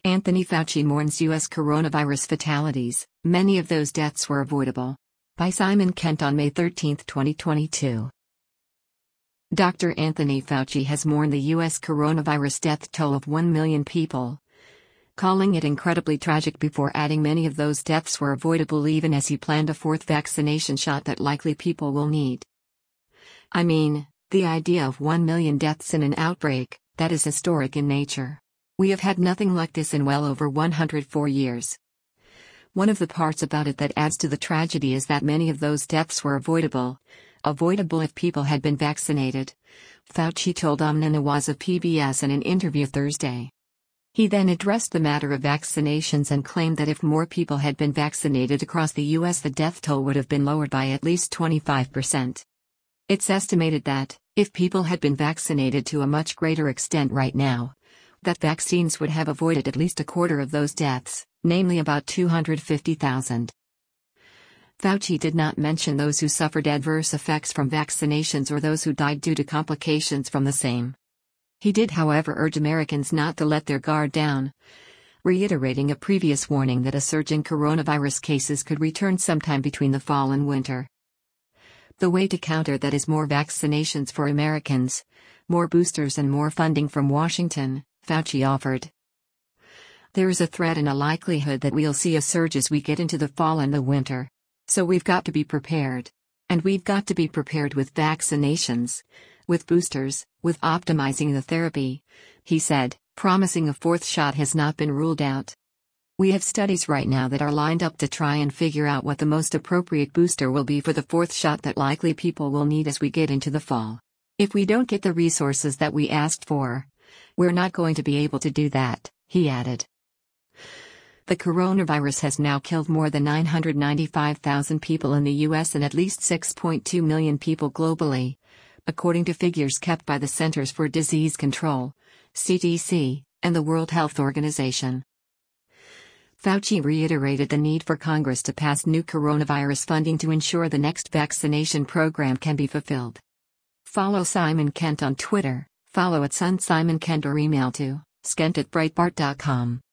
Anthony Fauci mourns U.S. coronavirus fatalities, many of those deaths were avoidable. By Simon Kent on May 13, 2022. Dr. Anthony Fauci has mourned the U.S. coronavirus death toll of 1 million people, calling it incredibly tragic before adding many of those deaths were avoidable even as he planned a fourth vaccination shot that likely people will need. I mean, the idea of 1 million deaths in an outbreak, that is historic in nature. We have had nothing like this in well over 104 years. One of the parts about it that adds to the tragedy is that many of those deaths were avoidable if people had been vaccinated, Fauci told Amna Nawaz of PBS in an interview Thursday. He then addressed the matter of vaccinations and claimed that if more people had been vaccinated across the U.S., the death toll would have been lowered by at least 25%. It's estimated that, if people had been vaccinated to a much greater extent right now, that vaccines would have avoided at least a quarter of those deaths, namely about 250,000. Fauci did not mention those who suffered adverse effects from vaccinations or those who died due to complications from the same. He did, however, urge Americans not to let their guard down, reiterating a previous warning that a surge in coronavirus cases could return sometime between the fall and winter. The way to counter that is more vaccinations for Americans, more boosters and more funding from Washington, Fauci offered. There is a threat and a likelihood that we'll see a surge as we get into the fall and the winter. So we've got to be prepared. And we've got to be prepared with vaccinations, with boosters, with optimizing the therapy, he said, promising a fourth shot has not been ruled out. We have studies right now that are lined up to try and figure out what the most appropriate booster will be for the fourth shot that likely people will need as we get into the fall. If we don't get the resources that we asked for, we're not going to be able to do that, he added. The coronavirus has now killed more than 995,000 people in the U.S. and at least 6.2 million people globally, according to figures kept by the Centers for Disease Control, CDC, and the World Health Organization. Fauci reiterated the need for Congress to pass new coronavirus funding to ensure the next vaccination program can be fulfilled. Follow Simon Kent on Twitter, follow @SunSimonKent or email to skent@breitbart.com.